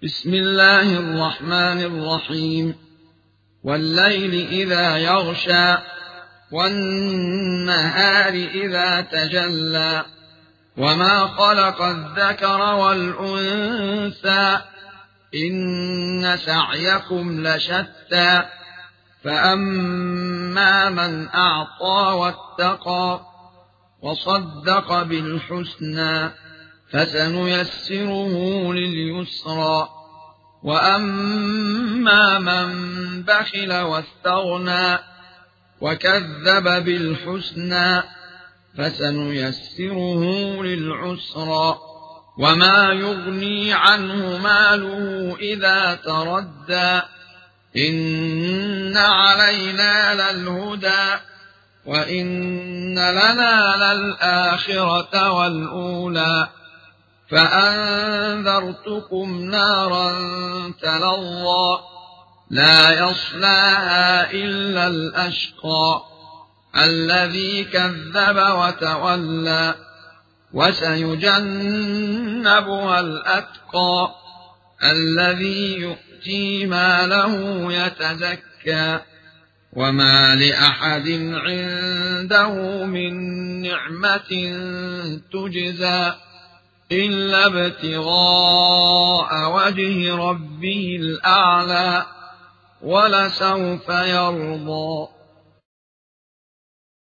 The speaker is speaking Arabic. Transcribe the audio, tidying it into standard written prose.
بسم الله الرحمن الرحيم. والليل إذا يغشى والنهار إذا تجلى وما خلق الذكر والأنثى إن سعيكم لشتى فأما من أعطى واتقى وصدق بالحسنى فسنيسره لليسرى وأما من بخل واستغنى وكذب بالحسنى فسنيسره للعسرى وما يغني عنه ماله إذا تردى إن علينا للهدى وإن لنا للآخرة والأولى فأنذرتكم نارا تلظى لا يصلاها إلا الأشقى الذي كذب وتولى وسيجنبها الأتقى الذي يؤتي ماله يتزكى وما لأحد عنده من نعمة تجزى إلا ابتغاء وجه ربه الأعلى ولسوف يرضى.